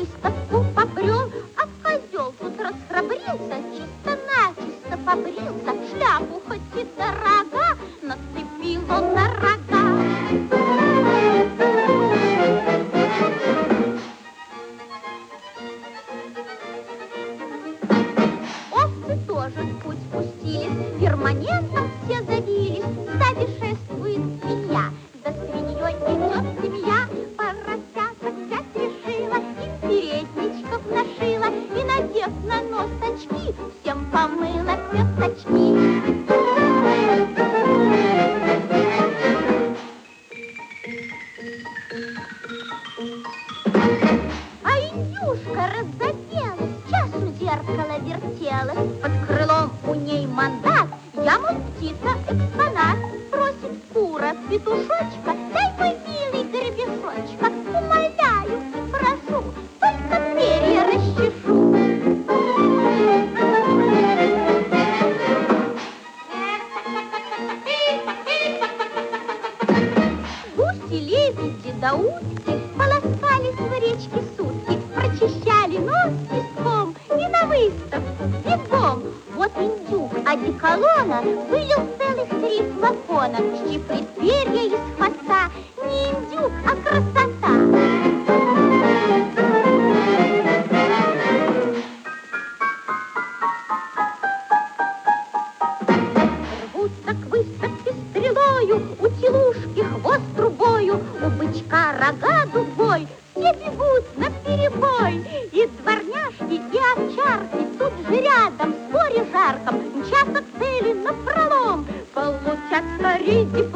выставку побрел, а козел тут расхрабрился, чисто-начисто побрился, шляпу хоть и дорога, нацепил он на рога. Овцы тоже в путь пустились, перманентом все завились, сзади шествует свинья, за свиньей идет семья, поросяток взять решила, и передничков нашила, и, надев на нос очки, всем помыла пятачки. А индюшка разоделась, час у зеркала вертелась, под крылом у ней мандат, я, мол, птица экспонат, просит кура петушочка, дай мой милый гребешочка, умоляю и прошу, только перья расчешу. Гуси, лебеди да утки полоскались в речке сутки, прочищали нос песком и на выставку бегом. Вот индюк одеколона вылил целых 3 флакона, щиплет перья из хвоста, не индюк, а красота. Рвутся к выставке стрелою, у телушки хвост трубою, у бычка рога дугой, все бегут наперебой. И дворняжки, и овчарки тут же рядом, в споре жарком, мчатся к цели напролом, получат скорей